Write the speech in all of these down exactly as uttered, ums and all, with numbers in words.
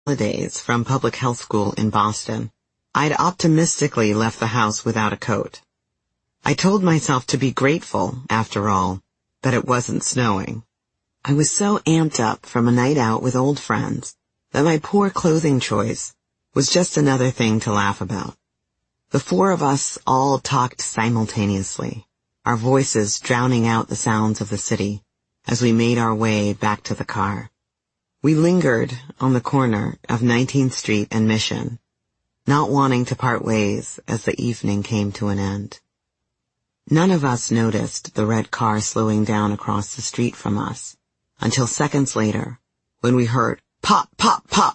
holidays from public health school in Boston, I'd optimistically left the house without a coat. I told myself to be grateful, after all, that it wasn't snowing. I was so amped up from a night out with old friends that my poor clothing choice was just another thing to laugh about. The four of us all talked simultaneously, our voices drowning out the sounds of the city as we made our way back to the car. We lingered on the corner of nineteenth Street and Mission, not wanting to part ways as the evening came to an end. None of us noticed the red car slowing down across the street from us until seconds later when we heard pop, pop, pop.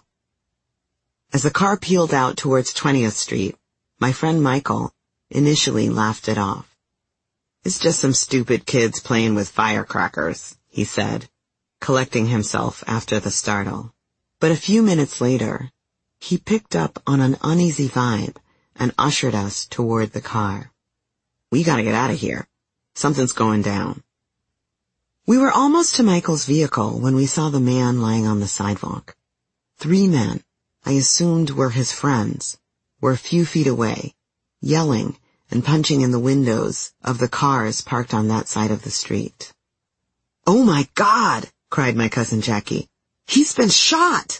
As the car peeled out towards twentieth Street, my friend Michael initially laughed it off. "It's just some stupid kids playing with firecrackers," he said, collecting himself after the startle. But a few minutes later, he picked up on an uneasy vibe and ushered us toward the car. "We gotta get out of here. Something's going down." We were almost to Michael's vehicle when we saw the man lying on the sidewalk. Three men, I assumed were his friends, were a few feet away, yelling and punching in the windows of the cars parked on that side of the street. "Oh my God!" cried my cousin Jackie. "He's been shot!"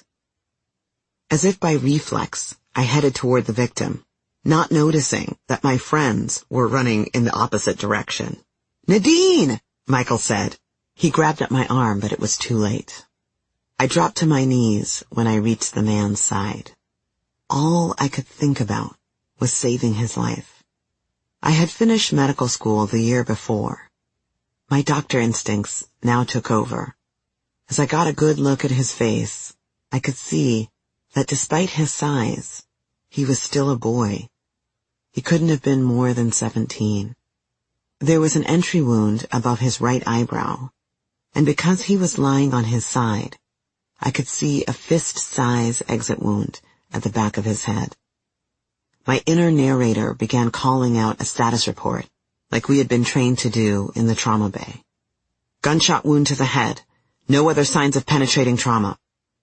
As if by reflex, I headed toward the victim, not noticing that my friends were running in the opposite direction. "Nadine!" Michael said. He grabbed at my arm, but it was too late. I dropped to my knees when I reached the man's side. All I could think about was saving his life. I had finished medical school the year before. My doctor instincts now took over. As I got a good look at his face, I could see that despite his size, he was still a boy. He couldn't have been more than seventeen. There was an entry wound above his right eyebrow, and because he was lying on his side, I could see a fist-size exit wound at the back of his head. My inner narrator began calling out a status report, like we had been trained to do in the trauma bay. "Gunshot wound to the head. No other signs of penetrating trauma."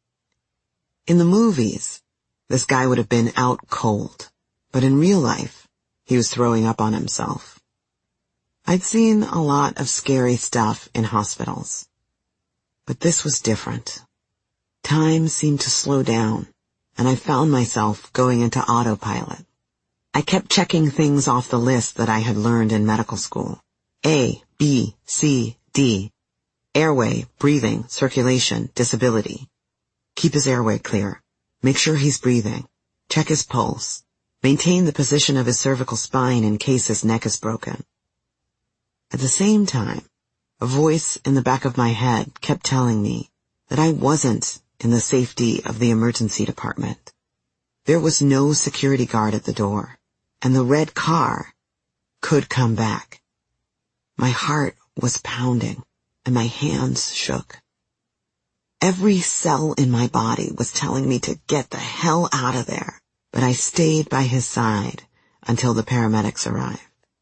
In the movies, this guy would have been out cold, but in real life, he was throwing up on himself. I'd seen a lot of scary stuff in hospitals, but this was different. Time seemed to slow down, and I found myself going into autopilot. I kept checking things off the list that I had learned in medical school. A, B, C, D. Airway, breathing, circulation, disability. Keep his airway clear. Make sure he's breathing. Check his pulse. Maintain the position of his cervical spine in case his neck is broken. At the same time, a voice in the back of my head kept telling me that I wasn't in the safety of the emergency department. There was no security guard at the door, and the red car could come back. My heart was pounding, and my hands shook. Every cell in my body was telling me to get the hell out of there, but I stayed by his side until the paramedics arrived.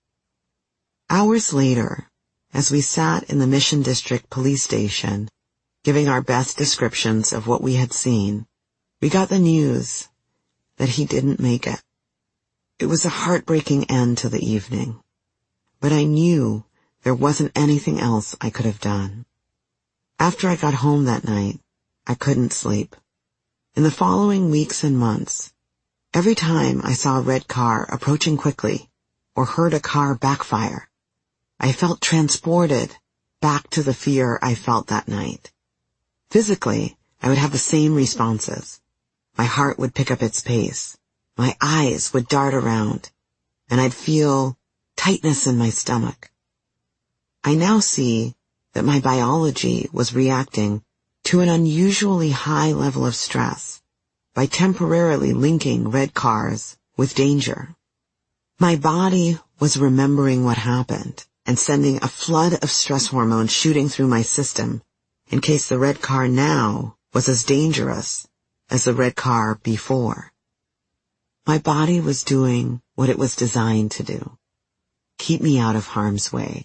Hours later, as we sat in the Mission District Police Station, giving our best descriptions of what we had seen, we got the news that he didn't make it. It was a heartbreaking end to the evening, but I knew there wasn't anything else I could have done. After I got home that night, I couldn't sleep. In the following weeks and months, every time I saw a red car approaching quickly or heard a car backfire, I felt transported back to the fear I felt that night. Physically, I would have the same responses. My heart would pick up its pace. My eyes would dart around, and I'd feel tightness in my stomach. I now see that my biology was reacting to an unusually high level of stress by temporarily linking red cars with danger. My body was remembering what happened and sending a flood of stress hormones shooting through my system in case the red car now was as dangerous as the red car before. My body was doing what it was designed to do: keep me out of harm's way.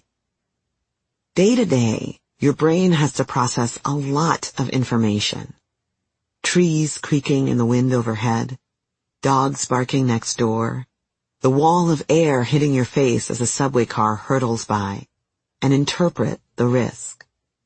Day to day, your brain has to process a lot of information. trees creaking in the wind overhead, dogs barking next door, the wall of air hitting your face as a subway car hurtles by, and interpret the risk.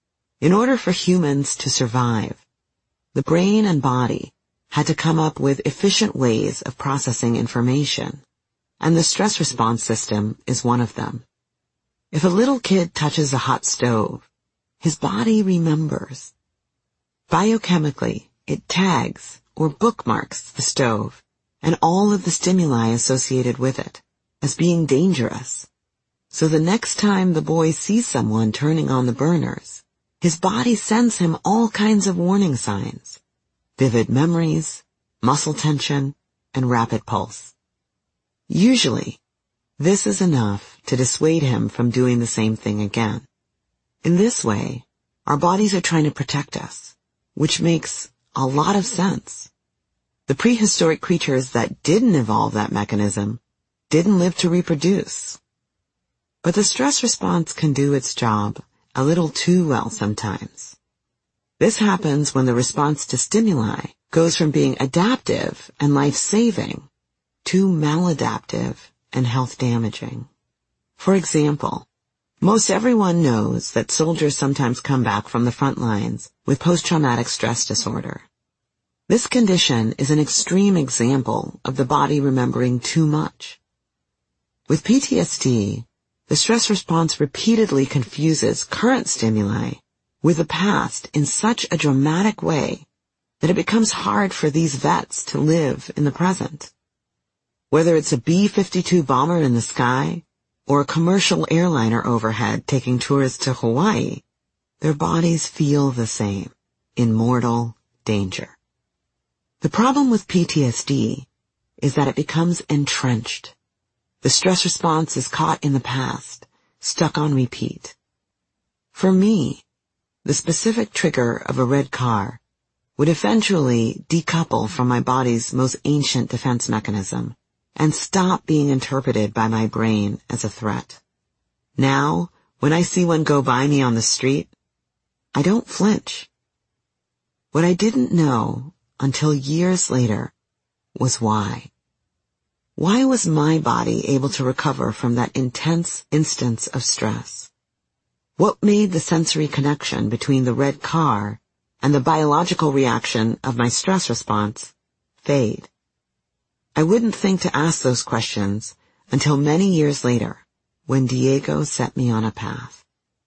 In order for humans to survive, the brain and body had to come up with efficient ways of processing information, and the stress response system is one of them. If a little kid touches a hot stove, his body remembers. Biochemically, it tags or bookmarks the stove and all of the stimuli associated with it as being dangerous. So the next time the boy sees someone turning on the burners, his body sends him all kinds of warning signs: vivid memories, muscle tension, and rapid pulse. Usually, this is enough to dissuade him from doing the same thing again. In this way, our bodies are trying to protect us, which makes a lot of sense. The prehistoric creatures that didn't evolve that mechanism didn't live to reproduce. But the stress response can do its job a little too well sometimes. This happens when the response to stimuli goes from being adaptive and life-saving to maladaptive and health-damaging. For example, most everyone knows that soldiers sometimes come back from the front lines with post-traumatic stress disorder. This condition is an extreme example of the body remembering too much. With P T S D, the stress response repeatedly confuses current stimuli with the past in such a dramatic way that it becomes hard for these vets to live in the present. Whether it's a B fifty-two bomber in the sky or a commercial airliner overhead taking tourists to Hawaii, their bodies feel the same, in mortal danger. The problem with P T S D is that it becomes entrenched. The stress response is caught in the past, stuck on repeat. For me, the specific trigger of a red car would eventually decouple from my body's most ancient defense mechanism and stop being interpreted by my brain as a threat. Now, when I see one go by me on the street, I don't flinch. What I didn't know until years later was why. Why was my body able to recover from that intense instance of stress? What made the sensory connection between the red car and the biological reaction of my stress response fade? I wouldn't think to ask those questions until many years later, when Diego set me on a path.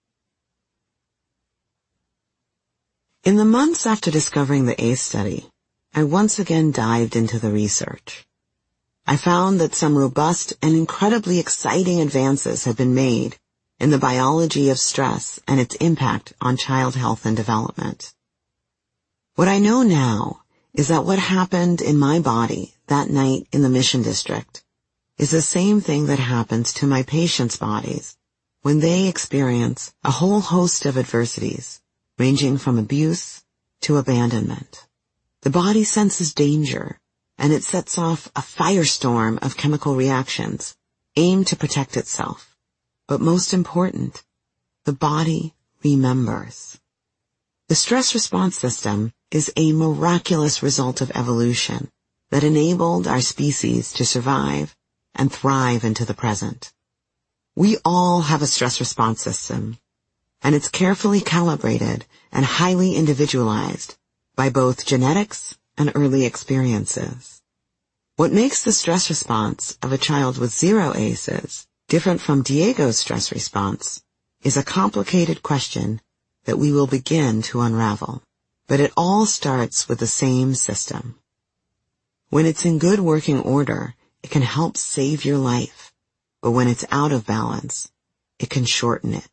In the months after discovering the ACE study, I once again dived into the research. I found that some robust and incredibly exciting advances had been made in the biology of stress and its impact on child health and development. What I know now is that what happened in my body that night in the Mission District is the same thing that happens to my patients' bodies when they experience a whole host of adversities, ranging from abuse to abandonment. The body senses danger, and it sets off a firestorm of chemical reactions aimed to protect itself. But most important, the body remembers. The stress response system is a miraculous result of evolution that enabled our species to survive and thrive into the present. We all have a stress response system, and it's carefully calibrated and highly individualized by both genetics and early experiences. What makes the stress response of a child with zero A C Es different from Diego's stress response is a complicated question that we will begin to unravel. But it all starts with the same system. When it's in good working order, it can help save your life. But when it's out of balance, it can shorten it.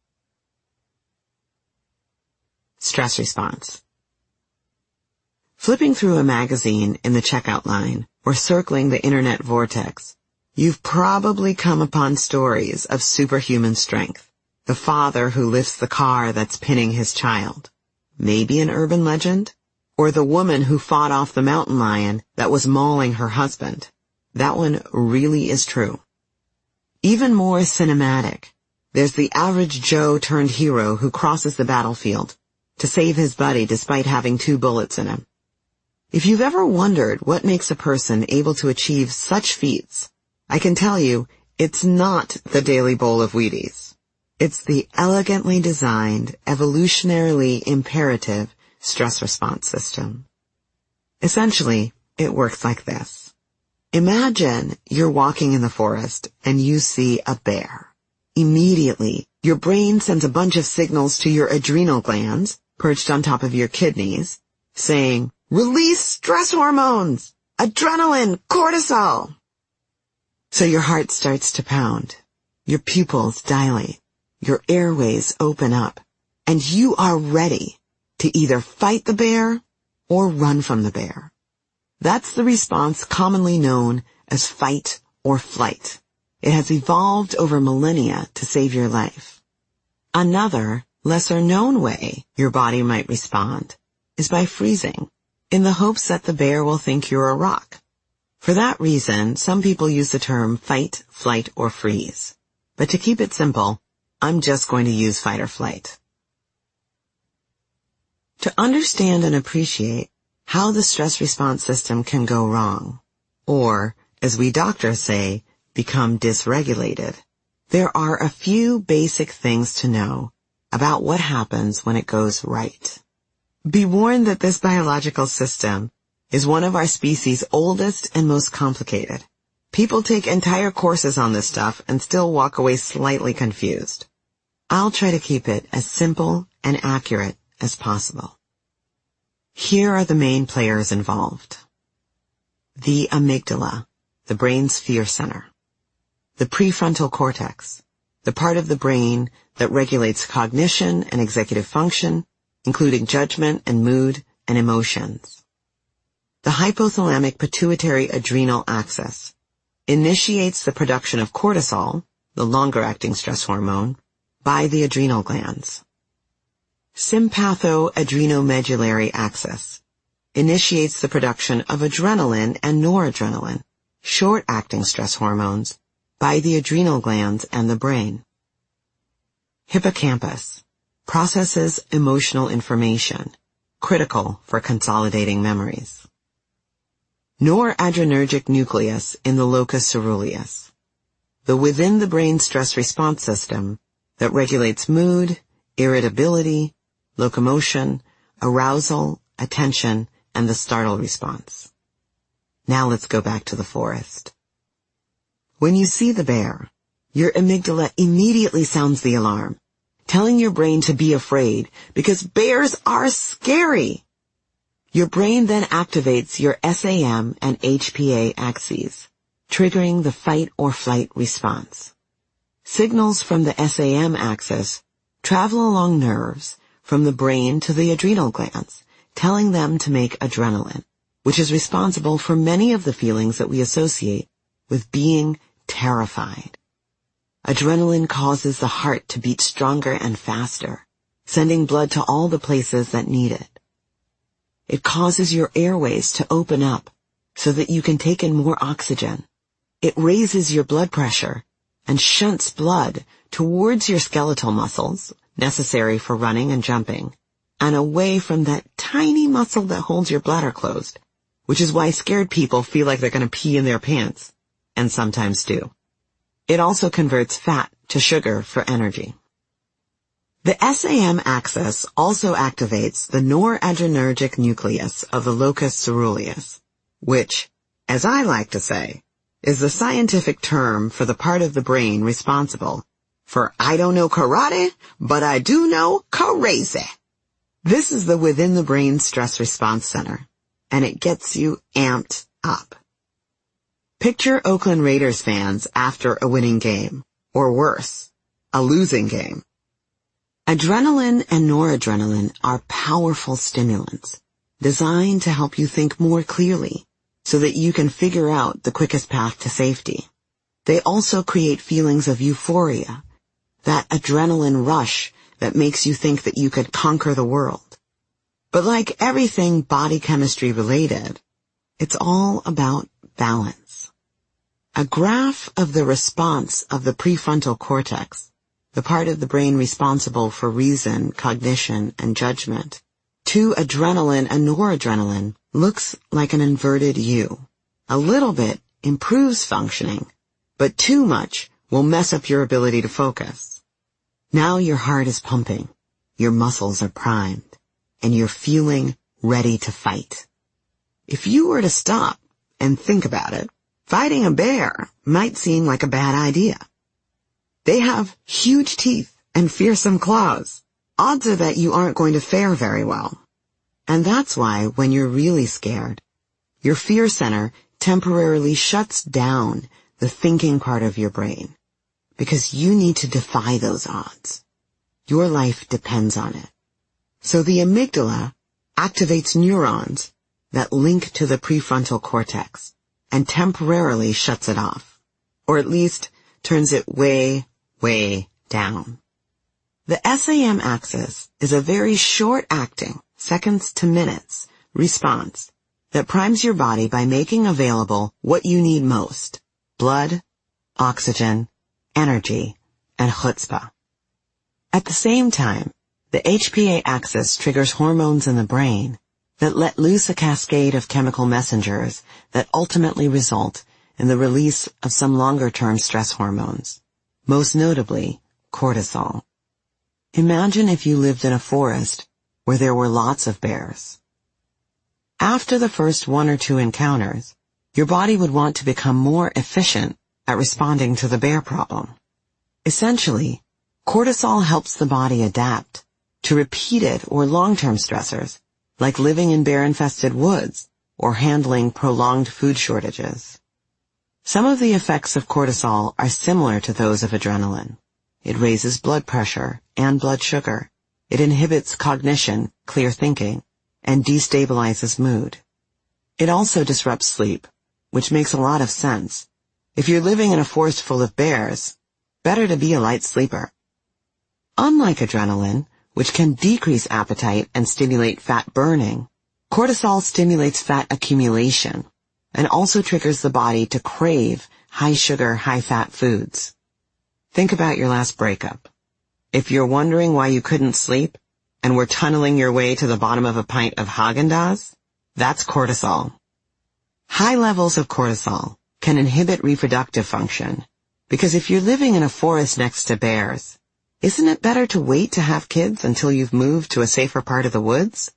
Stress response. Flipping through a magazine in the checkout line or circling the internet vortex, you've probably come upon stories of superhuman strength. The father who lifts the car that's pinning his child. Maybe an urban legend? Or the woman who fought off the mountain lion that was mauling her husband. That one really is true. Even more cinematic, there's the average Joe turned hero who crosses the battlefield to save his buddy despite having two bullets in him. If you've ever wondered what makes a person able to achieve such feats, I can tell you it's not the daily bowl of Wheaties. It's the elegantly designed, evolutionarily imperative stress response system. Essentially, it works like this. Imagine you're walking in the forest and you see a bear. Immediately, your brain sends a bunch of signals to your adrenal glands, perched on top of your kidneys, saying, "Release stress hormones! Adrenaline, cortisol!" So your heart starts to pound. Your pupils dilate. Your airways open up. And you are ready to either fight the bear or run from the bear. That's the response commonly known as fight or flight. It has evolved over millennia to save your life. Another, lesser-known way your body might respond is by freezing, in the hopes that the bear will think you're a rock. For that reason, some people use the term fight, flight, or freeze. But to keep it simple, I'm just going to use fight or flight. To understand and appreciate how the stress response system can go wrong, or, as we doctors say, become dysregulated, there are a few basic things to know about what happens when it goes right. Be warned that this biological system is one of our species' oldest and most complicated. People take entire courses on this stuff and still walk away slightly confused. I'll try to keep it as simple and accurate as possible. Here are the main players involved. The amygdala, the brain's fear center. The prefrontal cortex, the part of the brain that regulates cognition and executive function, including judgment and mood and emotions. The hypothalamic pituitary adrenal axis initiates the production of cortisol, the longer-acting stress hormone, by the adrenal glands. Sympatho-adrenomedullary axis initiates the production of adrenaline and noradrenaline, short-acting stress hormones, by the adrenal glands and the brain. Hippocampus processes emotional information, critical for consolidating memories. Noradrenergic nucleus in the locus coeruleus, the within-the-brain stress response system that regulates mood, irritability, locomotion, arousal, attention, and the startle response. Now let's go back to the forest. When you see the bear, your amygdala immediately sounds the alarm, telling your brain to be afraid because bears are scary. Your brain then activates your S A M and H P A axes, triggering the fight or flight response. Signals from the S A M axis travel along nerves from the brain to the adrenal glands, telling them to make adrenaline, which is responsible for many of the feelings that we associate with being terrified. Adrenaline causes the heart to beat stronger and faster, sending blood to all the places that need it. It causes your airways to open up so that you can take in more oxygen. It raises your blood pressure and shunts blood towards your skeletal muscles, necessary for running and jumping, and away from that tiny muscle that holds your bladder closed, which is why scared people feel like they're going to pee in their pants, and sometimes do. It also converts fat to sugar for energy. The S A M axis also activates the noradrenergic nucleus of the locus coeruleus, which, as I like to say, is the scientific term for the part of the brain responsible for I don't know karate, but I do know crazy. This is the within-the-brain stress response center, and it gets you amped up. Picture Oakland Raiders fans after a winning game, or worse, a losing game. Adrenaline and noradrenaline are powerful stimulants, designed to help you think more clearly, so that you can figure out the quickest path to safety. They also create feelings of euphoria, that adrenaline rush that makes you think that you could conquer the world. But like everything body chemistry related, it's all about balance. A graph of the response of the prefrontal cortex, the part of the brain responsible for reason, cognition, and judgment, to adrenaline and noradrenaline looks like an inverted U. A little bit improves functioning, but too much will mess up your ability to focus. Now your heart is pumping, your muscles are primed, and you're feeling ready to fight. If you were to stop and think about it, fighting a bear might seem like a bad idea. They have huge teeth and fearsome claws. Odds are that you aren't going to fare very well. And that's why when you're really scared, your fear center temporarily shuts down the thinking part of your brain, because you need to defy those odds. Your life depends on it. So the amygdala activates neurons that link to the prefrontal cortex and temporarily shuts it off, or at least turns it way, way down. The S A M axis is a very short-acting, seconds to minutes, response that primes your body by making available what you need most: blood, oxygen, energy, and chutzpah. At the same time, the H P A axis triggers hormones in the brain that let loose a cascade of chemical messengers that ultimately result in the release of some longer-term stress hormones, most notably cortisol. Imagine if you lived in a forest where there were lots of bears. After the first one or two encounters, your body would want to become more efficient at responding to the bear problem. Essentially, cortisol helps the body adapt to repeated or long-term stressors, like living in bear-infested woods or handling prolonged food shortages. Some of the effects of cortisol are similar to those of adrenaline. It raises blood pressure and blood sugar. It inhibits cognition, clear thinking, and destabilizes mood. It also disrupts sleep, which makes a lot of sense. If you're living in a forest full of bears, better to be a light sleeper. Unlike adrenaline, which can decrease appetite and stimulate fat burning, cortisol stimulates fat accumulation and also triggers the body to crave high-sugar, high-fat foods. Think about your last breakup. If you're wondering why you couldn't sleep and were tunneling your way to the bottom of a pint of Haagen-Dazs, that's cortisol. High levels of cortisol can inhibit reproductive function, because if you're living in a forest next to bears, isn't it better to wait to have kids until you've moved to a safer part of the woods?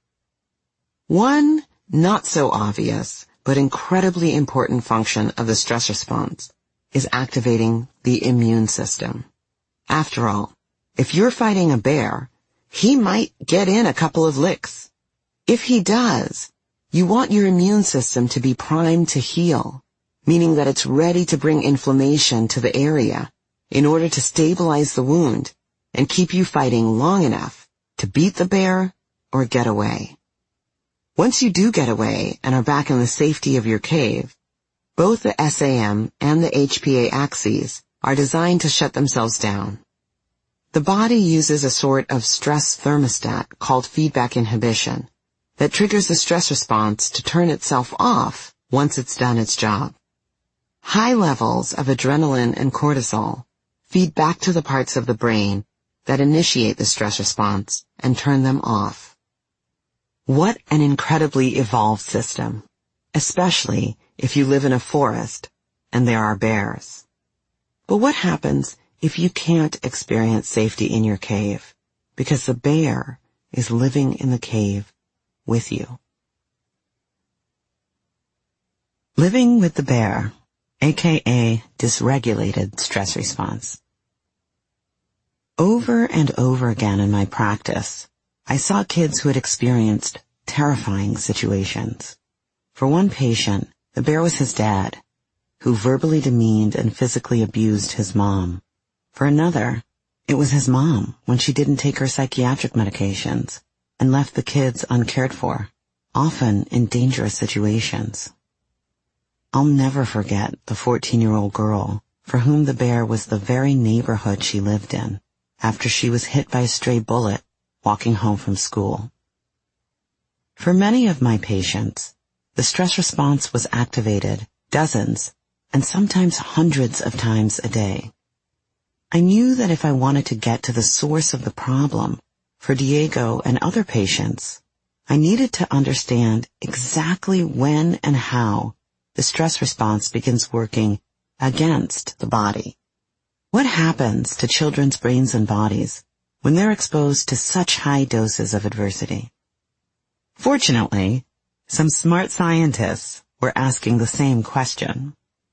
One not so obvious but incredibly important function of the stress response is activating the immune system. After all, if you're fighting a bear, he might get in a couple of licks. If he does, you want your immune system to be primed to heal, meaning that it's ready to bring inflammation to the area in order to stabilize the wound and keep you fighting long enough to beat the bear or get away. Once you do get away and are back in the safety of your cave, both the S A M and the H P A axes are designed to shut themselves down. The body uses a sort of stress thermostat called feedback inhibition that triggers the stress response to turn itself off once it's done its job. High levels of adrenaline and cortisol feed back to the parts of the brain that initiate the stress response and turn them off. What an incredibly evolved system, especially if you live in a forest and there are bears. But what happens if you can't experience safety in your cave because the bear is living in the cave with you? Living with the bear, aka dysregulated stress response. Over and over again in my practice, I saw kids who had experienced terrifying situations. For one patient, the bear was his dad, who verbally demeaned and physically abused his mom. For another, it was his mom when she didn't take her psychiatric medications and left the kids uncared for, often in dangerous situations. I'll never forget the fourteen-year-old girl for whom the bear was the very neighborhood she lived in after she was hit by a stray bullet walking home from school. For many of my patients, the stress response was activated dozens and sometimes hundreds of times a day. I knew that if I wanted to get to the source of the problem for Diego and other patients, I needed to understand exactly when and how the stress response begins working against the body. What happens to children's brains and bodies when they're exposed to such high doses of adversity? Fortunately, some smart scientists were asking the same question.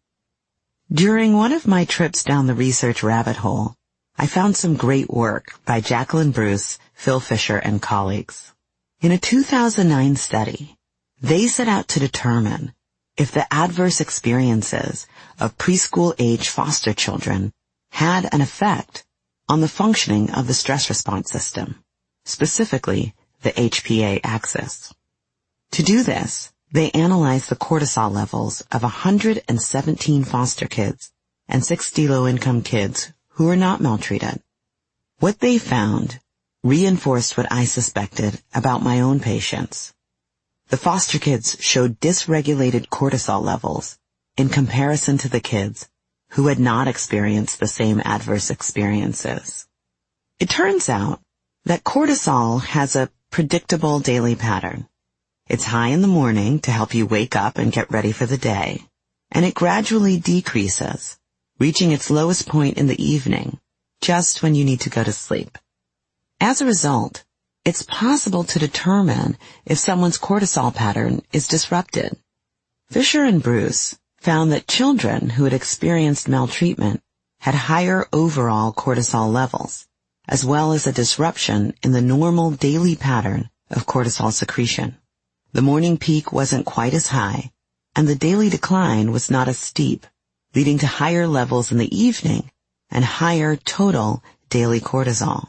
During one of my trips down the research rabbit hole, I found some great work by Jacqueline Bruce, Phil Fisher, and colleagues. In a two thousand nine study, they set out to determine if the adverse experiences of preschool-age foster children had an effect on the functioning of the stress response system, specifically the H P A axis. To do this, they analyzed the cortisol levels of one hundred seventeen foster kids and sixty low-income kids who were not maltreated. What they found reinforced what I suspected about my own patients. The foster kids showed dysregulated cortisol levels in comparison to the kids who had not experienced the same adverse experiences. It turns out that cortisol has a predictable daily pattern. It's high in the morning to help you wake up and get ready for the day, and it gradually decreases, reaching its lowest point in the evening, just when you need to go to sleep. As a result, it's possible to determine if someone's cortisol pattern is disrupted. Fisher and Bruce found that children who had experienced maltreatment had higher overall cortisol levels, as well as a disruption in the normal daily pattern of cortisol secretion. The morning peak wasn't quite as high, and the daily decline was not as steep, leading to higher levels in the evening and higher total daily cortisol.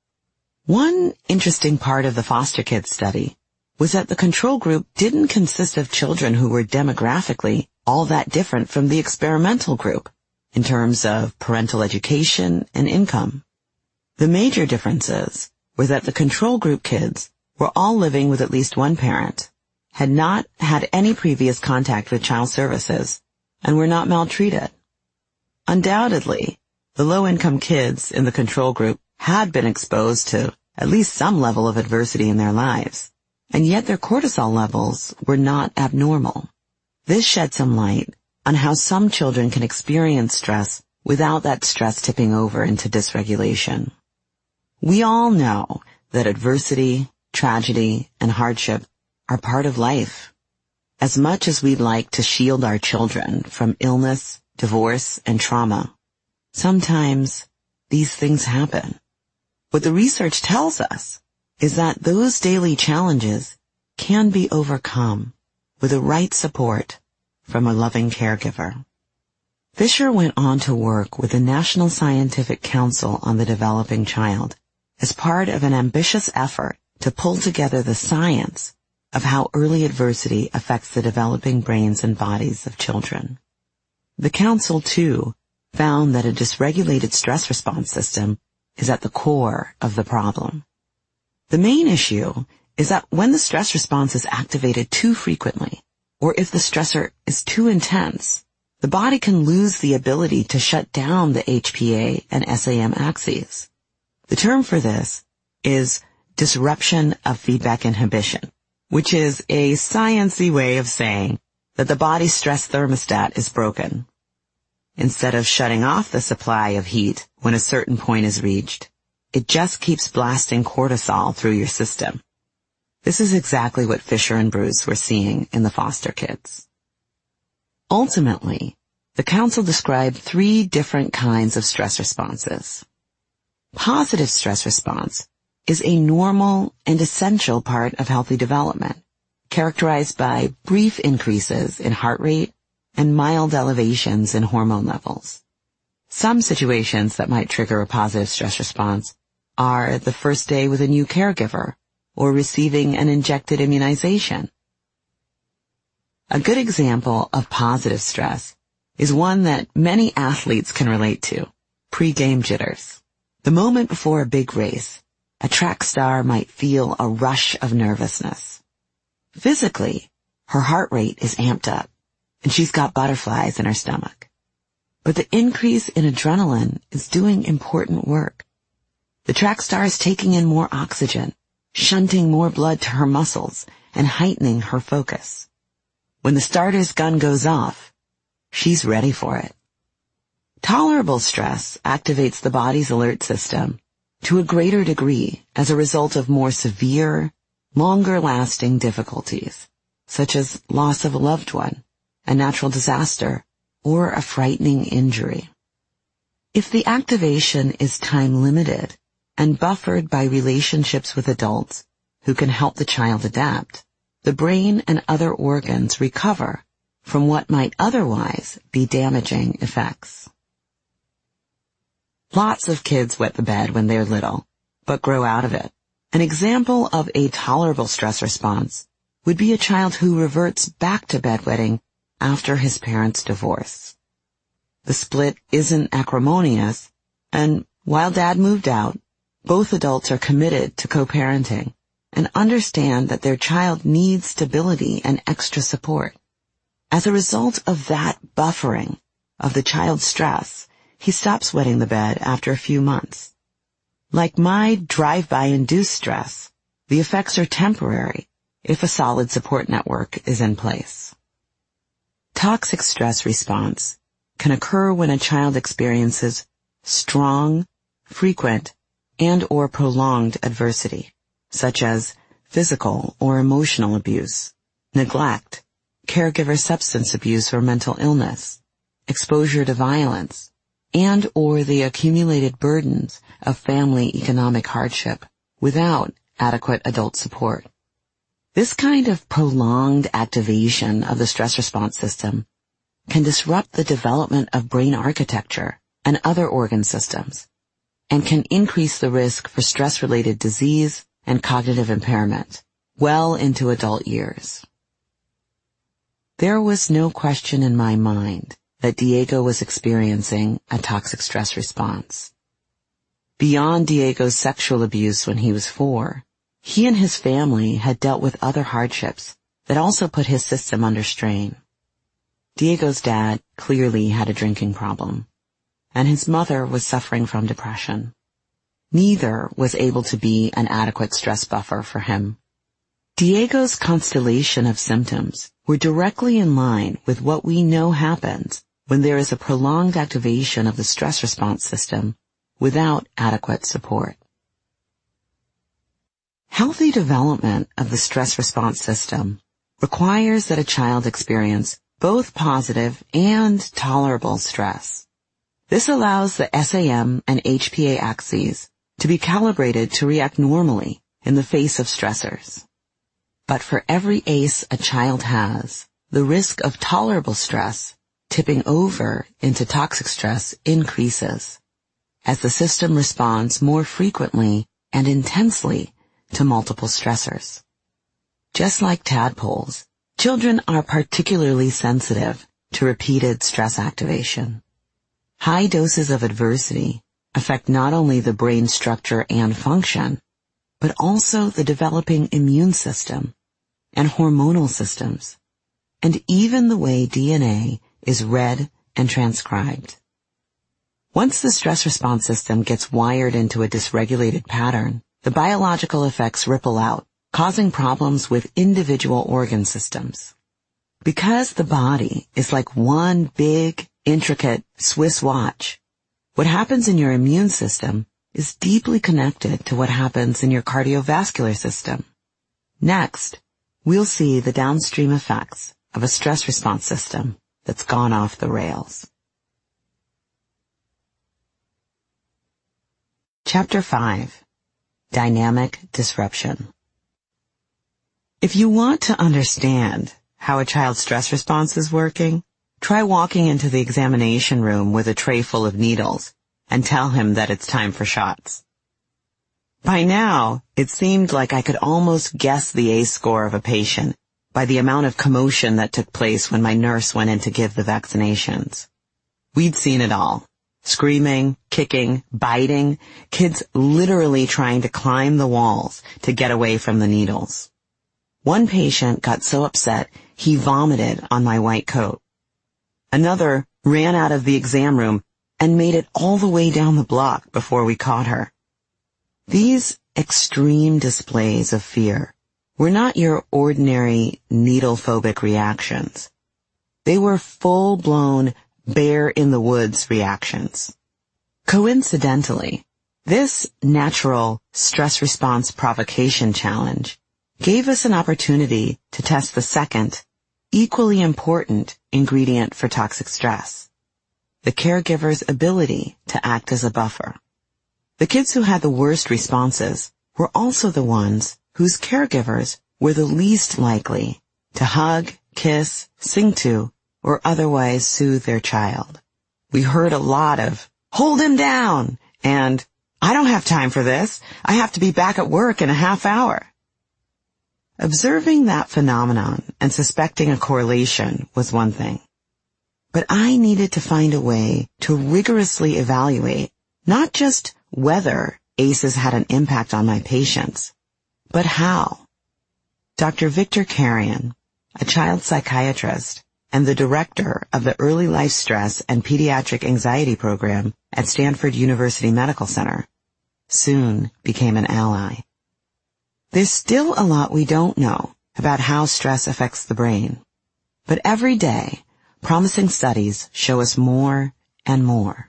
One interesting part of the foster kids study was that the control group didn't consist of children who were demographically all that different from the experimental group in terms of parental education and income. The major differences were that the control group kids were all living with at least one parent, had not had any previous contact with child services, and were not maltreated. Undoubtedly, the low-income kids in the control group had been exposed to at least some level of adversity in their lives, and yet their cortisol levels were not abnormal. This shed some light on how some children can experience stress without that stress tipping over into dysregulation. We all know that adversity, tragedy, and hardship are part of life. As much as we'd like to shield our children from illness, divorce, and trauma, sometimes these things happen. What the research tells us is that those daily challenges can be overcome with the right support from a loving caregiver. Fisher went on to work with the National Scientific Council on the Developing Child as part of an ambitious effort to pull together the science of how early adversity affects the developing brains and bodies of children. The council, too, found that a dysregulated stress response system is at the core of the problem. The main issue is that when the stress response is activated too frequently, or if the stressor is too intense, the body can lose the ability to shut down the H P A and S A M axes. The term for this is disruption of feedback inhibition, which is a sciencey way of saying that the body's stress thermostat is broken. Instead of shutting off the supply of heat when a certain point is reached, it just keeps blasting cortisol through your system. This is exactly what Fisher and Bruce were seeing in the foster kids. Ultimately, the council described three different kinds of stress responses. Positive stress response is a normal and essential part of healthy development, characterized by brief increases in heart rate and mild elevations in hormone levels. Some situations that might trigger a positive stress response are the first day with a new caregiver or receiving an injected immunization. A good example of positive stress is one that many athletes can relate to, pre-game jitters. The moment before a big race, a track star might feel a rush of nervousness. Physically, her heart rate is amped up, and she's got butterflies in her stomach. But the increase in adrenaline is doing important work. The track star is taking in more oxygen, shunting more blood to her muscles and heightening her focus. When the starter's gun goes off, she's ready for it. Tolerable stress activates the body's alert system to a greater degree as a result of more severe, longer-lasting difficulties, such as loss of a loved one, a natural disaster, or a frightening injury. If the activation is time-limited and buffered by relationships with adults who can help the child adapt, the brain and other organs recover from what might otherwise be damaging effects. Lots of kids wet the bed when they're little, but grow out of it. An example of a tolerable stress response would be a child who reverts back to bedwetting after his parents' divorce. The split isn't acrimonious, and while dad moved out, both adults are committed to co-parenting and understand that their child needs stability and extra support. As a result of that buffering of the child's stress, he stops wetting the bed after a few months. Like my drive-by induced stress, the effects are temporary if a solid support network is in place. Toxic stress response can occur when a child experiences strong, frequent, and or prolonged adversity, such as physical or emotional abuse, neglect, caregiver substance abuse or mental illness, exposure to violence, and or the accumulated burdens of family economic hardship without adequate adult support. This kind of prolonged activation of the stress response system can disrupt the development of brain architecture and other organ systems, and can increase the risk for stress-related disease and cognitive impairment well into adult years. There was no question in my mind that Diego was experiencing a toxic stress response. Beyond Diego's sexual abuse when he was four, he and his family had dealt with other hardships that also put his system under strain. Diego's dad clearly had a drinking problem, and his mother was suffering from depression. Neither was able to be an adequate stress buffer for him. Diego's constellation of symptoms were directly in line with what we know happens when there is a prolonged activation of the stress response system without adequate support. Healthy development of the stress response system requires that a child experience both positive and tolerable stress. This allows the S A M and H P A axes to be calibrated to react normally in the face of stressors. But for every A C E a child has, the risk of tolerable stress tipping over into toxic stress increases, as the system responds more frequently and intensely to multiple stressors. Just like tadpoles, children are particularly sensitive to repeated stress activation. High doses of adversity affect not only the brain structure and function, but also the developing immune system and hormonal systems, and even the way D N A is read and transcribed. Once the stress response system gets wired into a dysregulated pattern, the biological effects ripple out, causing problems with individual organ systems. Because the body is like one big, intricate Swiss watch, what happens in your immune system is deeply connected to what happens in your cardiovascular system. Next, we'll see the downstream effects of a stress response system that's gone off the rails. Chapter five. Dynamic Disruption. If you want to understand how a child's stress response is working, try walking into the examination room with a tray full of needles and tell him that it's time for shots. By now, it seemed like I could almost guess the A C E score of a patient by the amount of commotion that took place when my nurse went in to give the vaccinations. We'd seen it all. Screaming, kicking, biting, kids literally trying to climb the walls to get away from the needles. One patient got so upset he vomited on my white coat. Another ran out of the exam room and made it all the way down the block before we caught her. These extreme displays of fear were not your ordinary needle-phobic reactions. They were full-blown bear-in-the-woods reactions. Coincidentally, this natural stress response provocation challenge gave us an opportunity to test the second, equally important ingredient for toxic stress, the caregiver's ability to act as a buffer. The kids who had the worst responses were also the ones whose caregivers were the least likely to hug, kiss, sing to, or otherwise soothe their child. We heard a lot of, "Hold him down," and "I don't have time for this. I have to be back at work in a half hour." Observing that phenomenon and suspecting a correlation was one thing. But I needed to find a way to rigorously evaluate not just whether A C Es had an impact on my patients, but how. Doctor Victor Carrion, a child psychiatrist and the director of the Early Life Stress and Pediatric Anxiety Program at Stanford University Medical Center, soon became an ally. There's still a lot we don't know about how stress affects the brain, but every day, promising studies show us more and more.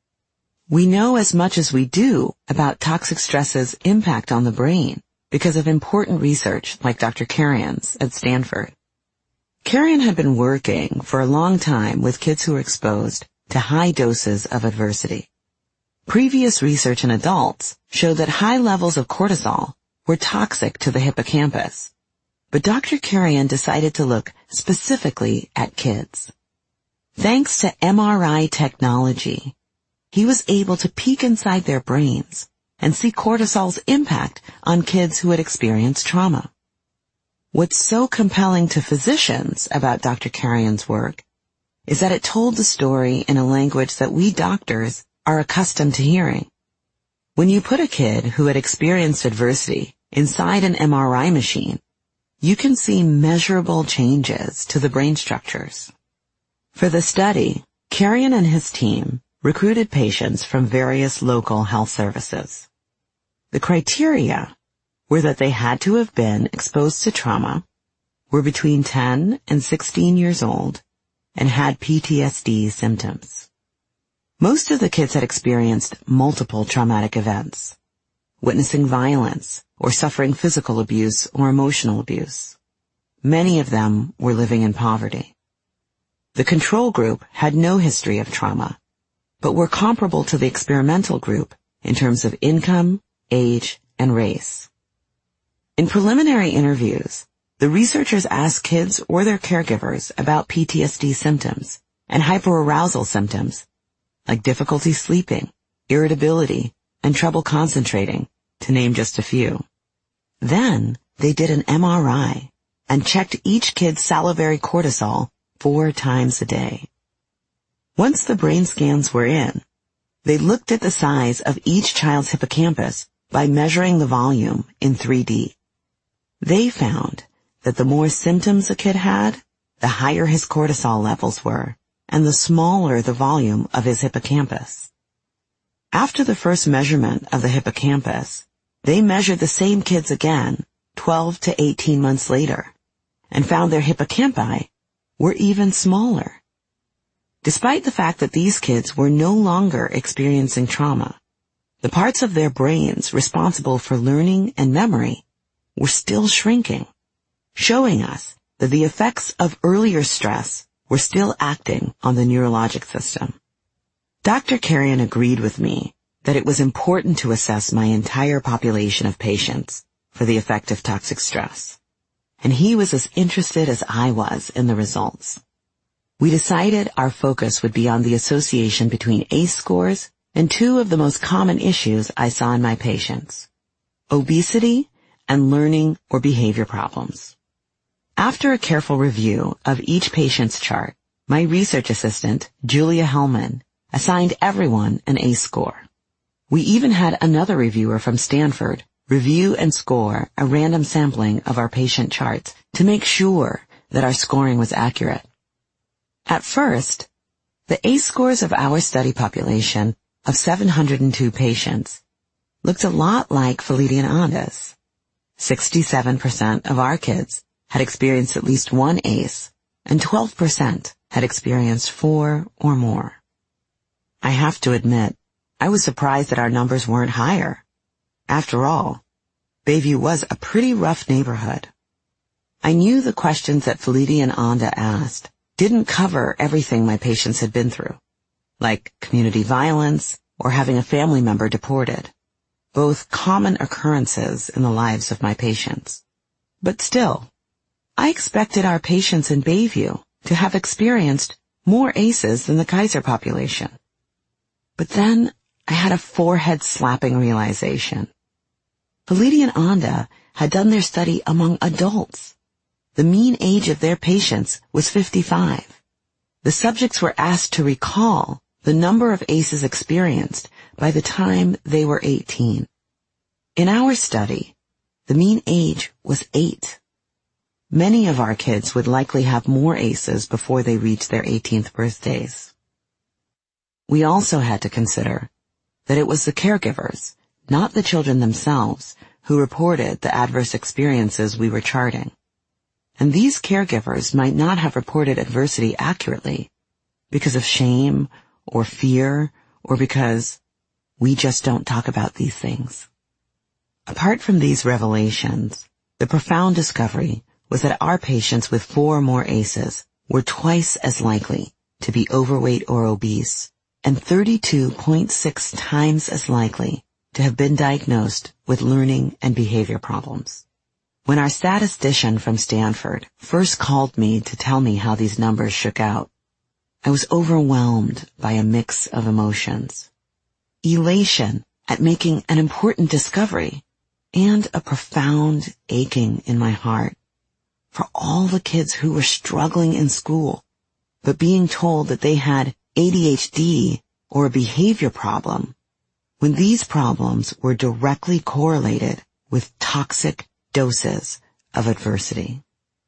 We know as much as we do about toxic stress's impact on the brain because of important research like Doctor Carrion's at Stanford. Carrion had been working for a long time with kids who were exposed to high doses of adversity. Previous research in adults showed that high levels of cortisol were toxic to the hippocampus, but Doctor Carrion decided to look specifically at kids. Thanks to M R I technology, he was able to peek inside their brains and see cortisol's impact on kids who had experienced trauma. What's so compelling to physicians about Doctor Carrion's work is that it told the story in a language that we doctors are accustomed to hearing. When you put a kid who had experienced adversity inside an M R I machine, you can see measurable changes to the brain structures. For the study, Carrion and his team recruited patients from various local health services. The criteria were that they had to have been exposed to trauma, were between ten and sixteen years old, and had P T S D symptoms. Most of the kids had experienced multiple traumatic events, witnessing violence or suffering physical abuse or emotional abuse. Many of them were living in poverty. The control group had no history of trauma, but were comparable to the experimental group in terms of income, age, and race. In preliminary interviews, the researchers asked kids or their caregivers about P T S D symptoms and hyperarousal symptoms, like difficulty sleeping, irritability, and trouble concentrating, to name just a few. Then they did an M R I and checked each kid's salivary cortisol four times a day. Once the brain scans were in, they looked at the size of each child's hippocampus by measuring the volume in three D. They found that the more symptoms a kid had, the higher his cortisol levels were, and the smaller the volume of his hippocampus. After the first measurement of the hippocampus, they measured the same kids again twelve to eighteen months later and found their hippocampi were even smaller. Despite the fact that these kids were no longer experiencing trauma, the parts of their brains responsible for learning and memory were still shrinking, showing us that the effects of earlier stress were still acting on the neurologic system. Doctor Carrion agreed with me that it was important to assess my entire population of patients for the effect of toxic stress, and he was as interested as I was in the results. We decided our focus would be on the association between A C E scores and two of the most common issues I saw in my patients: obesity and learning or behavior problems. After a careful review of each patient's chart, my research assistant, Julia Hellman, assigned everyone an A C E score. We even had another reviewer from Stanford review and score a random sampling of our patient charts to make sure that our scoring was accurate. At first, the A C E scores of our study population of seven hundred two patients looked a lot like Felidia and Anda's. sixty-seven percent of our kids had experienced at least one A C E, and twelve percent had experienced four or more. I have to admit, I was surprised that our numbers weren't higher. After all, Bayview was a pretty rough neighborhood. I knew the questions that Felidia and Anda asked didn't cover everything my patients had been through, like community violence or having a family member deported, both common occurrences in the lives of my patients. But still, I expected our patients in Bayview to have experienced more A C Es than the Kaiser population. But then I had a forehead-slapping realization. Felidia and Anda had done their study among adults. The mean age of their patients was fifty-five. The subjects were asked to recall the number of A C Es experienced by the time they were eighteen. In our study, the mean age was eight. Many of our kids would likely have more A C Es before they reached their eighteenth birthdays. We also had to consider that it was the caregivers, not the children themselves, who reported the adverse experiences we were charting. And these caregivers might not have reported adversity accurately because of shame or fear or because we just don't talk about these things. Apart from these revelations, the profound discovery was that our patients with four or more A C Es were twice as likely to be overweight or obese and thirty-two point six times as likely to have been diagnosed with learning and behavior problems. When our statistician from Stanford first called me to tell me how these numbers shook out, I was overwhelmed by a mix of emotions. Elation at making an important discovery and a profound aching in my heart for all the kids who were struggling in school, but being told that they had A D H D or a behavior problem when these problems were directly correlated with toxic doses of adversity.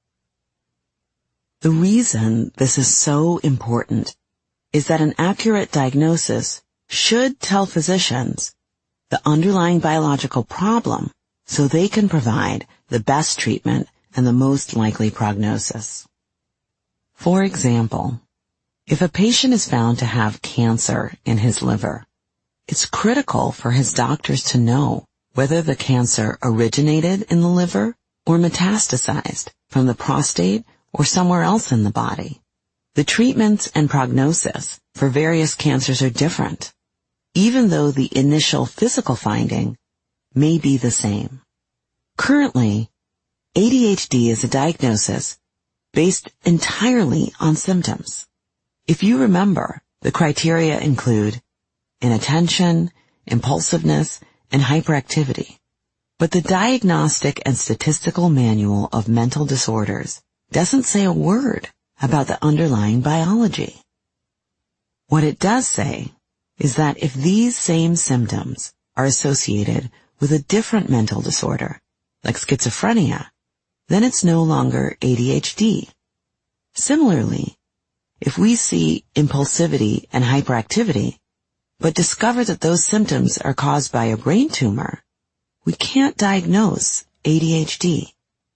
The reason this is so important is that an accurate diagnosis should tell physicians the underlying biological problem so they can provide the best treatment and the most likely prognosis. For example, if a patient is found to have cancer in his liver, it's critical for his doctors to know whether the cancer originated in the liver or metastasized from the prostate or somewhere else in the body. The treatments and prognosis for various cancers are different, even though the initial physical finding may be the same. Currently, A D H D is a diagnosis based entirely on symptoms. If you remember, the criteria include inattention, impulsiveness, and hyperactivity. But the Diagnostic and Statistical Manual of Mental Disorders doesn't say a word about the underlying biology. What it does say is that if these same symptoms are associated with a different mental disorder, like schizophrenia, then it's no longer A D H D. Similarly, if we see impulsivity and hyperactivity, but discover that those symptoms are caused by a brain tumor, we can't diagnose A D H D.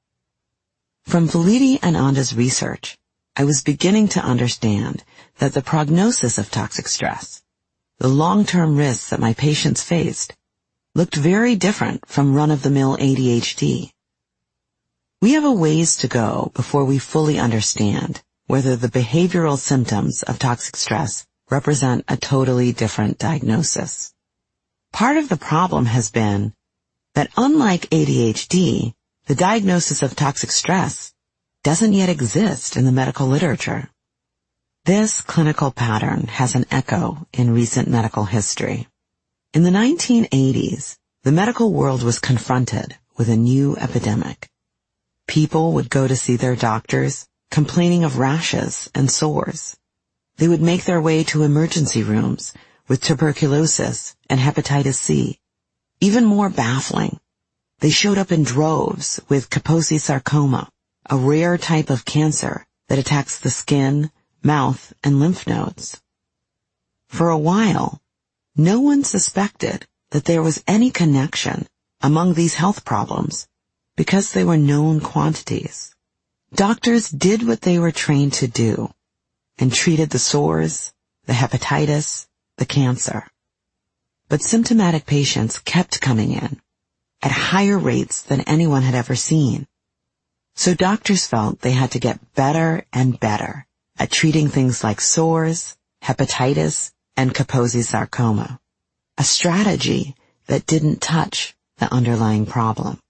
From Felidia and Anda's research, I was beginning to understand that the prognosis of toxic stress, the long-term risks that my patients faced, looked very different from run-of-the-mill A D H D. We have a ways to go before we fully understand whether the behavioral symptoms of toxic stress represent a totally different diagnosis. Part of the problem has been that unlike A D H D, the diagnosis of toxic stress doesn't yet exist in the medical literature. This clinical pattern has an echo in recent medical history. In the nineteen eighties, the medical world was confronted with a new epidemic. People would go to see their doctors complaining of rashes and sores. They would make their way to emergency rooms with tuberculosis and hepatitis C. Even more baffling, they showed up in droves with Kaposi sarcoma, a rare type of cancer that attacks the skin, mouth, and lymph nodes. For a while, no one suspected that there was any connection among these health problems because they were known quantities. Doctors did what they were trained to do and treated the sores, the hepatitis, the cancer. But symptomatic patients kept coming in at higher rates than anyone had ever seen. So doctors felt they had to get better and better at treating things like sores, hepatitis, and Kaposi sarcoma, a strategy that didn't touch the underlying problem.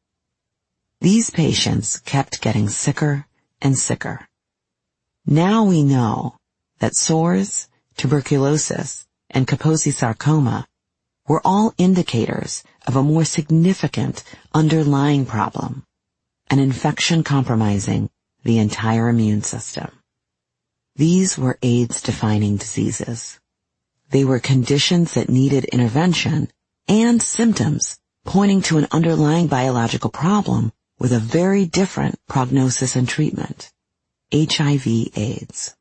These patients kept getting sicker and sicker. Now we know that sores, tuberculosis, and Kaposi sarcoma were all indicators of a more significant underlying problem, an infection compromising the entire immune system. These were AIDS-defining diseases. They were conditions that needed intervention and symptoms pointing to an underlying biological problem with a very different prognosis and treatment, H I V AIDS.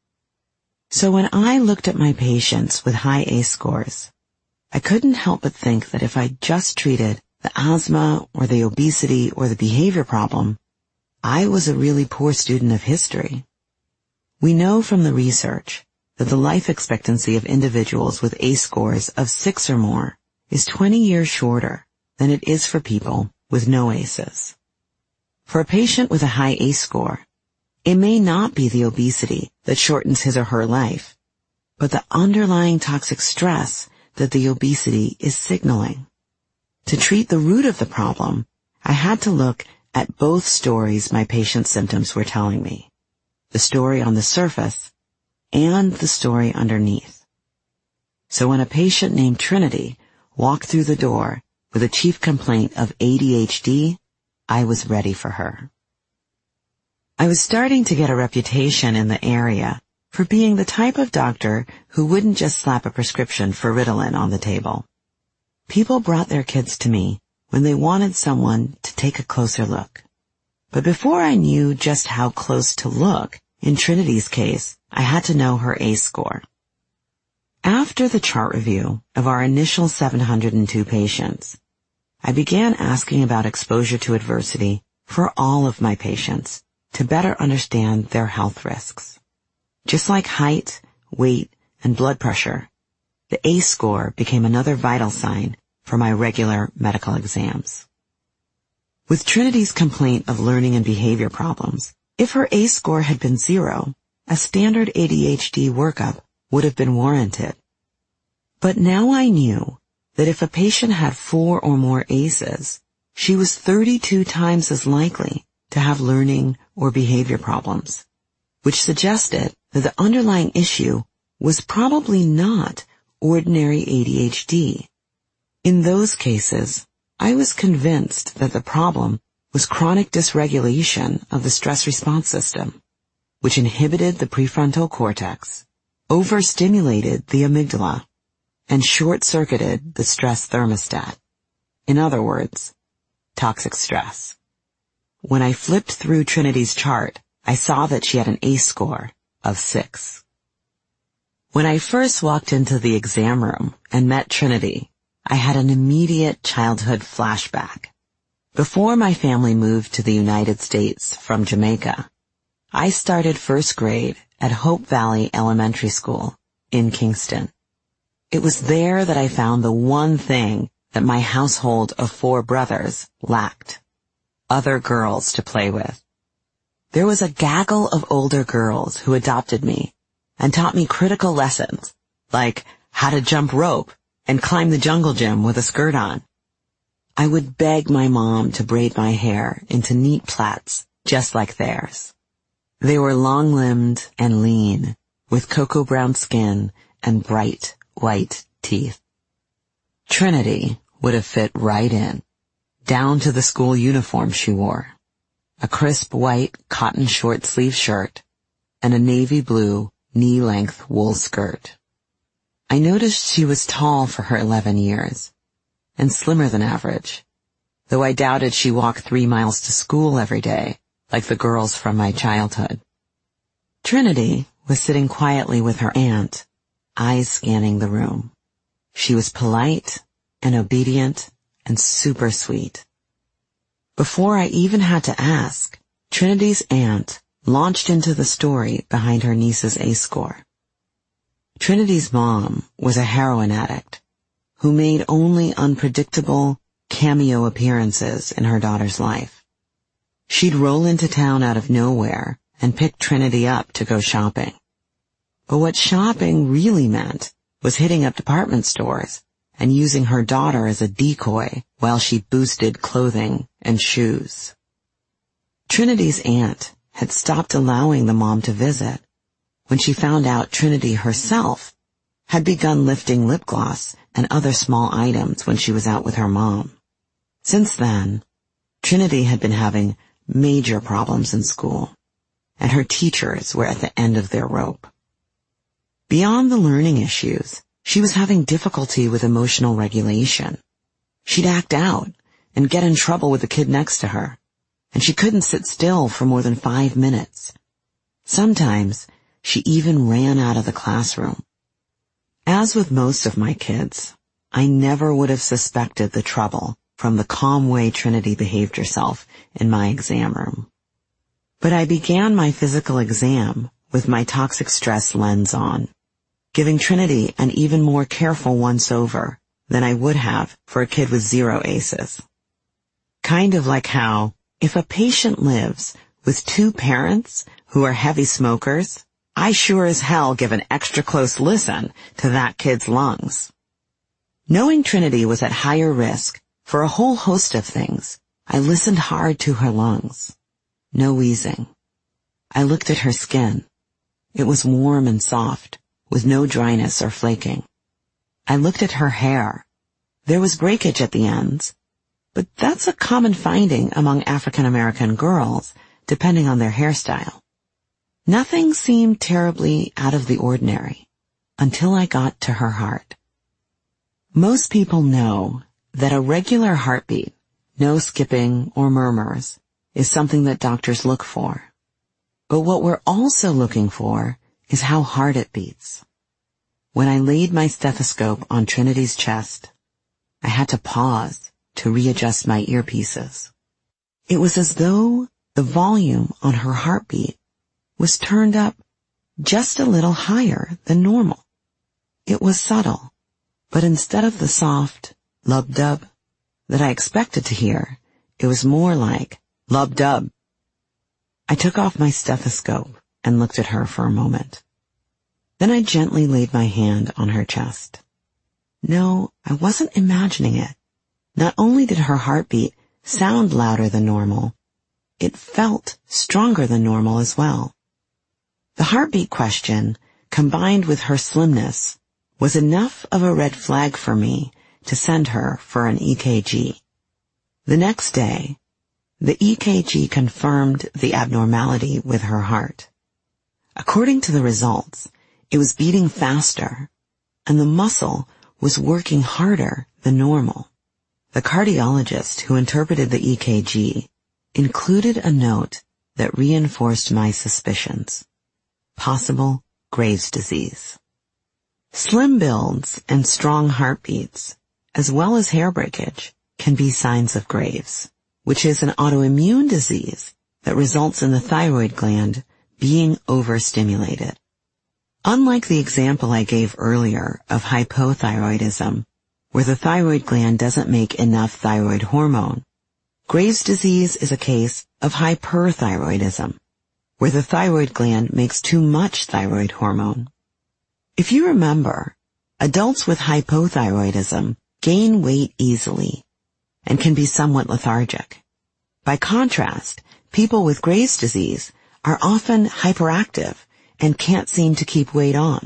So when I looked at my patients with high A C E scores, I couldn't help but think that if I just treated the asthma or the obesity or the behavior problem, I was a really poor student of history. We know from the research that the life expectancy of individuals with A C E scores of six or more is twenty years shorter than it is for people with no A C Es. For a patient with a high A C E score, it may not be the obesity that shortens his or her life, but the underlying toxic stress that the obesity is signaling. To treat the root of the problem, I had to look at both stories my patient's symptoms were telling me, the story on the surface and the story underneath. So when a patient named Trinity walked through the door with a chief complaint of A D H D, I was ready for her. I was starting to get a reputation in the area for being the type of doctor who wouldn't just slap a prescription for Ritalin on the table. People brought their kids to me when they wanted someone to take a closer look. But before I knew just how close to look, in Trinity's case, I had to know her A C E score. After the chart review of our initial seven hundred two patients, I began asking about exposure to adversity for all of my patients to better understand their health risks. Just like height, weight, and blood pressure, the A C E score became another vital sign for my regular medical exams. With Trinity's complaint of learning and behavior problems, if her A C E score had been zero, a standard A D H D workup would have been warranted. But now I knew that if a patient had four or more A C Es, she was thirty-two times as likely to have learning or behavior problems, which suggested that the underlying issue was probably not ordinary A D H D. In those cases, I was convinced that the problem was chronic dysregulation of the stress response system, which inhibited the prefrontal cortex, overstimulated the amygdala, and short-circuited the stress thermostat. In other words, toxic stress. When I flipped through Trinity's chart, I saw that she had an A C E score of six. When I first walked into the exam room and met Trinity, I had an immediate childhood flashback. Before my family moved to the United States from Jamaica, I started first grade at Hope Valley Elementary School in Kingston. It was there that I found the one thing that my household of four brothers lacked: other girls to play with. There was a gaggle of older girls who adopted me and taught me critical lessons, like how to jump rope and climb the jungle gym with a skirt on. I would beg my mom to braid my hair into neat plaits just like theirs. They were long-limbed and lean, with cocoa brown skin and bright white teeth. Trinity would have fit right in, down to the school uniform she wore, a crisp white cotton short-sleeve shirt and a navy blue knee-length wool skirt. I noticed she was tall for her eleven years, and slimmer than average, though I doubted she walked three miles to school every day, like the girls from my childhood. Trinity was sitting quietly with her aunt, eyes scanning the room. She was polite and obedient and super sweet. Before I even had to ask, Trinity's aunt launched into the story behind her niece's ACE score. Trinity's mom was a heroin addict who made only unpredictable cameo appearances in her daughter's life. She'd roll into town out of nowhere and pick Trinity up to go shopping. But what shopping really meant was hitting up department stores and using her daughter as a decoy while she boosted clothing and shoes. Trinity's aunt had stopped allowing the mom to visit when she found out Trinity herself had begun lifting lip gloss and other small items when she was out with her mom. Since then, Trinity had been having major problems in school, and her teachers were at the end of their rope. Beyond the learning issues, she was having difficulty with emotional regulation. She'd act out and get in trouble with the kid next to her, and she couldn't sit still for more than five minutes. Sometimes, she even ran out of the classroom. As with most of my kids, I never would have suspected the trouble from the calm way Trinity behaved herself in my exam room. But I began my physical exam with my toxic stress lens on, giving Trinity an even more careful once-over than I would have for a kid with zero aces. Kind of like how, if a patient lives with two parents who are heavy smokers, I sure as hell give an extra close listen to that kid's lungs. Knowing Trinity was at higher risk for a whole host of things, I listened hard to her lungs. No wheezing. I looked at her skin. It was warm and soft, with no dryness or flaking. I looked at her hair. There was breakage at the ends, but that's a common finding among African American girls, depending on their hairstyle. Nothing seemed terribly out of the ordinary until I got to her heart. Most people know that a regular heartbeat, no skipping or murmurs, is something that doctors look for. But what we're also looking for is how hard it beats. When I laid my stethoscope on Trinity's chest, I had to pause to readjust my earpieces. It was as though the volume on her heartbeat was turned up just a little higher than normal. It was subtle, but instead of the soft lub-dub that I expected to hear, it was more like lub-dub. I took off my stethoscope and looked at her for a moment. Then I gently laid my hand on her chest. No, I wasn't imagining it. Not only did her heartbeat sound louder than normal, it felt stronger than normal as well. The heartbeat question, combined with her slimness, was enough of a red flag for me to send her for an E K G. The next day, the E K G confirmed the abnormality with her heart. According to the results, it was beating faster, and the muscle was working harder than normal. The cardiologist who interpreted the E K G included a note that reinforced my suspicions. Possible Graves' disease. Slim builds and strong heartbeats, as well as hair breakage, can be signs of Graves', which is an autoimmune disease that results in the thyroid gland being overstimulated. Unlike the example I gave earlier of hypothyroidism, where the thyroid gland doesn't make enough thyroid hormone, Graves' disease is a case of hyperthyroidism, where the thyroid gland makes too much thyroid hormone. If you remember, adults with hypothyroidism gain weight easily and can be somewhat lethargic. By contrast, people with Graves' disease are often hyperactive and can't seem to keep weight on.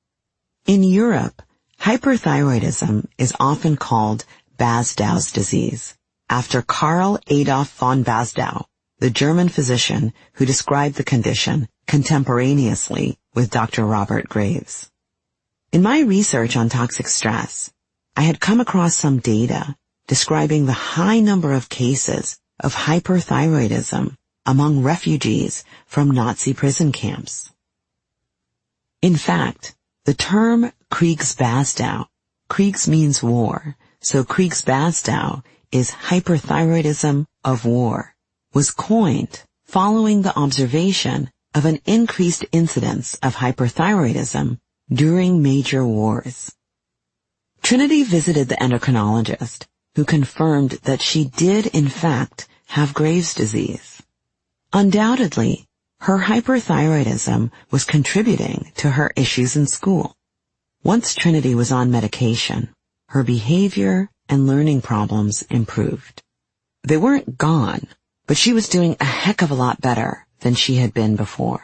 In Europe, hyperthyroidism is often called Basdow's disease, after Karl Adolf von Basdow, the German physician who described the condition contemporaneously with Doctor Robert Graves. In my research on toxic stress, I had come across some data describing the high number of cases of hyperthyroidism among refugees from Nazi prison camps. In fact, the term Kriegsbasdau, Kriegs means war, so Kriegsbastow is hyperthyroidism of war, was coined following the observation of an increased incidence of hyperthyroidism during major wars. Trinity visited the endocrinologist, who confirmed that she did in fact have Graves' disease. Undoubtedly, her hyperthyroidism was contributing to her issues in school. Once Trinity was on medication, her behavior and learning problems improved. They weren't gone, but she was doing a heck of a lot better than she had been before.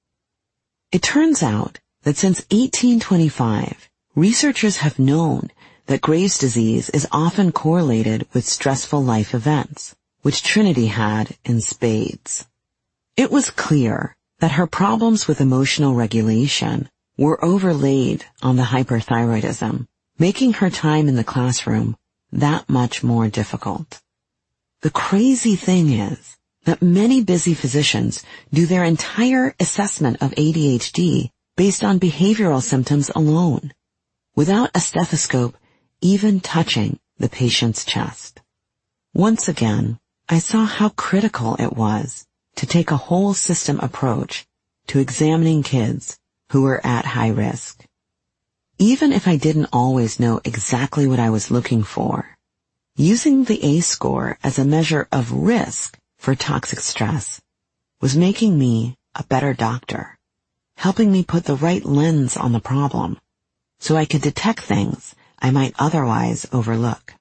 It turns out that since eighteen twenty-five, researchers have known that Graves' disease is often correlated with stressful life events, which Trinity had in spades. It was clear that her problems with emotional regulation were overlaid on the hyperthyroidism, making her time in the classroom that much more difficult. The crazy thing is that many busy physicians do their entire assessment of A D H D based on behavioral symptoms alone, without a stethoscope even touching the patient's chest. Once again, I saw how critical it was to take a whole system approach to examining kids who were at high risk. Even if I didn't always know exactly what I was looking for, using the A score as a measure of risk for toxic stress was making me a better doctor, helping me put the right lens on the problem so I could detect things I might otherwise overlook.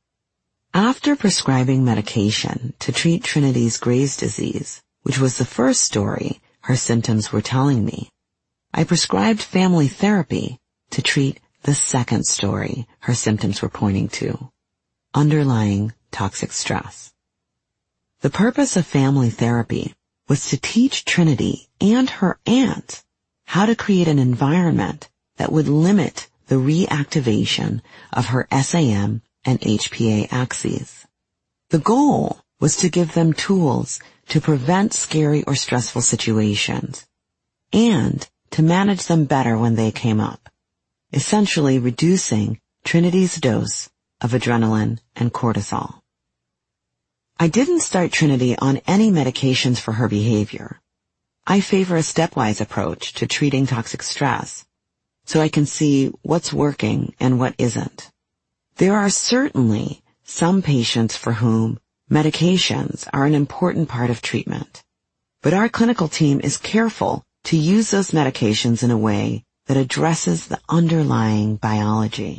After prescribing medication to treat Trinity's Graves' disease, which was the first story her symptoms were telling me, I prescribed family therapy to treat the second story her symptoms were pointing to: underlying toxic stress. The purpose of family therapy was to teach Trinity and her aunt how to create an environment that would limit the reactivation of her S A M and H P A axes. The goal was to give them tools to prevent scary or stressful situations and to manage them better when they came up, essentially reducing Trinity's dose of adrenaline and cortisol. I didn't start Trinity on any medications for her behavior. I favor a stepwise approach to treating toxic stress, so I can see what's working and what isn't. There are certainly some patients for whom medications are an important part of treatment, but our clinical team is careful to use those medications in a way that addresses the underlying biology.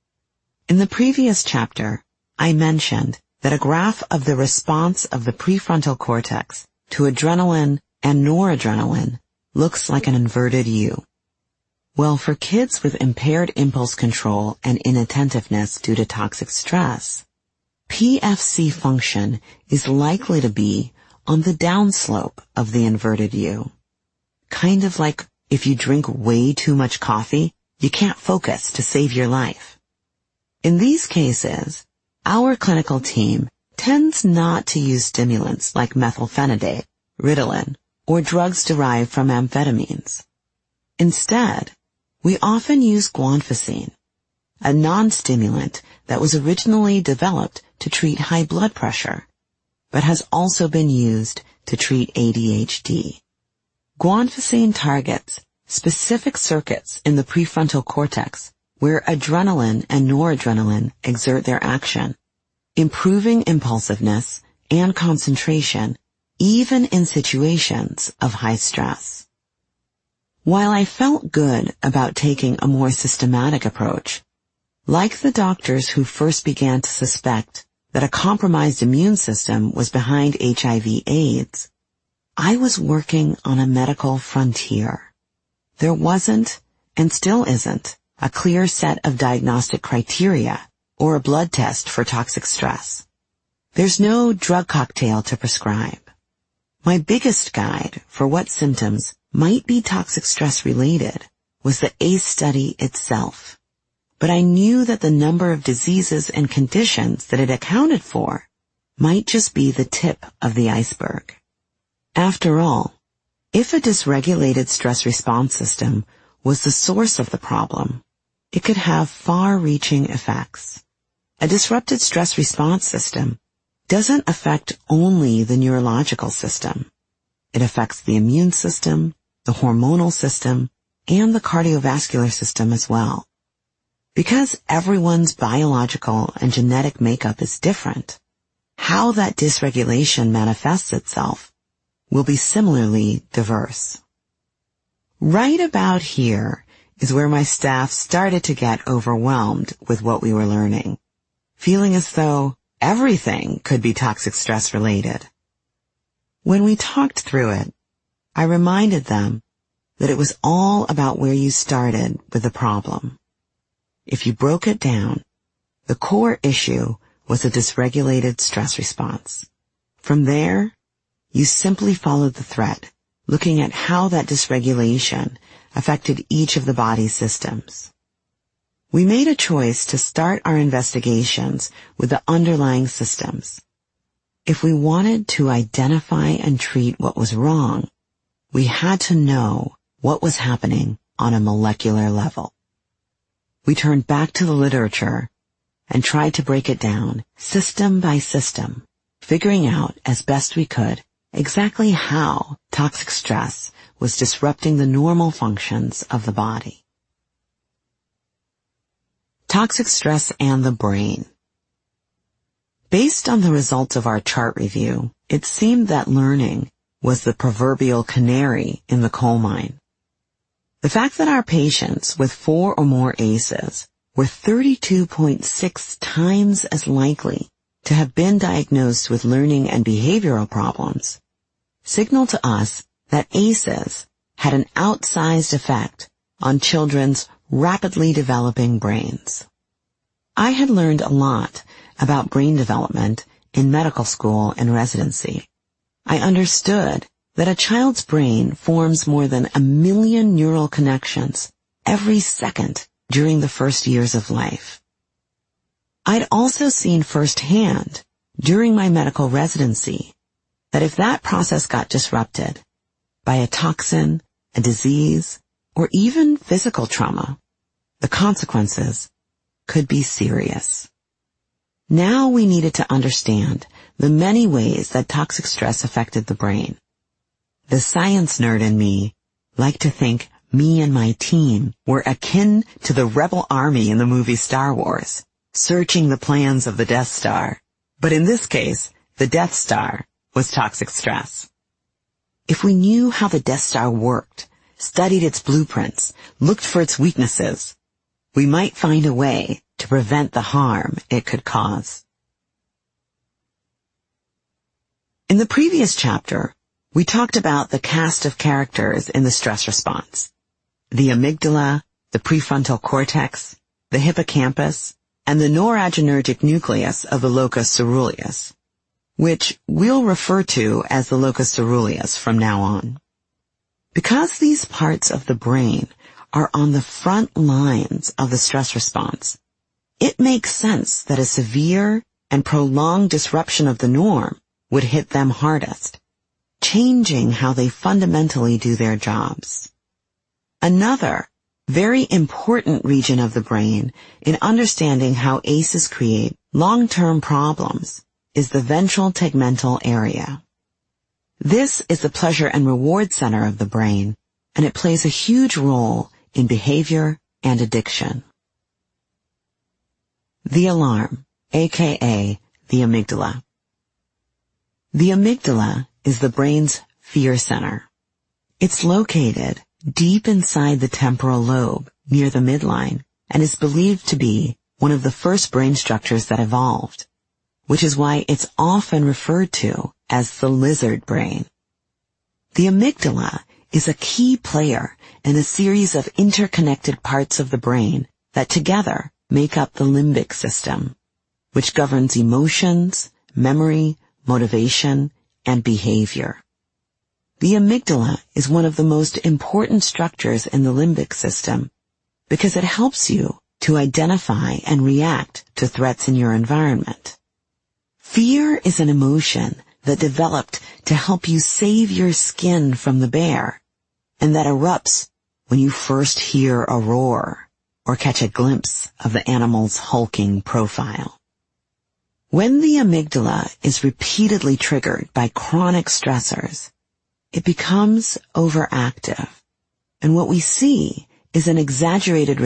In the previous chapter, I mentioned that a graph of the response of the prefrontal cortex to adrenaline and noradrenaline looks like an inverted U. Well, for kids with impaired impulse control and inattentiveness due to toxic stress, P F C function is likely to be on the downslope of the inverted U. Kind of like if you drink way too much coffee, you can't focus to save your life. In these cases, our clinical team tends not to use stimulants like methylphenidate, Ritalin, or drugs derived from amphetamines. Instead, we often use guanfacine, a non-stimulant that was originally developed to treat high blood pressure, but has also been used to treat A D H D. Guanfacine targets specific circuits in the prefrontal cortex where adrenaline and noradrenaline exert their action, improving impulsiveness and concentration even in situations of high stress. While I felt good about taking a more systematic approach, like the doctors who first began to suspect that a compromised immune system was behind H I V AIDS, I was working on a medical frontier. There wasn't, and still isn't, a clear set of diagnostic criteria or a blood test for toxic stress. There's no drug cocktail to prescribe. My biggest guide for what symptoms might be toxic stress related was the A C E study itself. But I knew that the number of diseases and conditions that it accounted for might just be the tip of the iceberg. After all, if a dysregulated stress response system was the source of the problem, it could have far-reaching effects. A disrupted stress response system doesn't affect only the neurological system. It affects the immune system, the hormonal system, and the cardiovascular system as well. Because everyone's biological and genetic makeup is different, how that dysregulation manifests itself will be similarly diverse. Right about here is where my staff started to get overwhelmed with what we were learning, feeling as though everything could be toxic stress related. When we talked through it, I reminded them that it was all about where you started with the problem. If you broke it down, the core issue was a dysregulated stress response. From there, you simply followed the thread, looking at how that dysregulation affected each of the body's systems. We made a choice to start our investigations with the underlying systems. If we wanted to identify and treat what was wrong, we had to know what was happening on a molecular level. We turned back to the literature and tried to break it down system by system, figuring out as best we could exactly how toxic stress was disrupting the normal functions of the body. Toxic stress and the brain. Based on the results of our chart review, it seemed that learning was the proverbial canary in the coal mine. The fact that our patients with four or more A C Es were thirty-two point six times as likely to have been diagnosed with learning and behavioral problems signaled to us that A C Es had an outsized effect on children's rapidly developing brains. I had learned a lot about brain development in medical school and residency. I understood that a child's brain forms more than a million neural connections every second during the first years of life. I'd also seen firsthand during my medical residency that if that process got disrupted by a toxin, a disease, or even physical trauma, the consequences could be serious. Now we needed to understand the many ways that toxic stress affected the brain. The science nerd in me liked to think me and my team were akin to the rebel army in the movie Star Wars, searching the plans of the Death Star. But in this case, the Death Star was toxic stress. If we knew how the Death Star worked, studied its blueprints, looked for its weaknesses, we might find a way to prevent the harm it could cause. In the previous chapter, we talked about the cast of characters in the stress response: the amygdala, the prefrontal cortex, the hippocampus, and the noradrenergic nucleus of the locus coeruleus, which we'll refer to as the locus coeruleus from now on. Because these parts of the brain are on the front lines of the stress response, it makes sense that a severe and prolonged disruption of the norm would hit them hardest, changing how they fundamentally do their jobs. Another very important region of the brain in understanding how A C Es create long-term problems is the ventral tegmental area. This is the pleasure and reward center of the brain, and it plays a huge role in behavior and addiction. The alarm, aka the amygdala. The amygdala is the brain's fear center. It's located deep inside the temporal lobe, near the midline, and is believed to be one of the first brain structures that evolved, which is why it's often referred to as the lizard brain. The amygdala is a key player in a series of interconnected parts of the brain that together make up the limbic system, which governs emotions, memory, motivation, and behavior. The amygdala is one of the most important structures in the limbic system because it helps you to identify and react to threats in your environment. Fear is an emotion that developed to help you save your skin from the bear, and that erupts when you first hear a roar or catch a glimpse of the animal's hulking profile. When the amygdala is repeatedly triggered by chronic stressors, it becomes overactive, and what we see is an exaggerated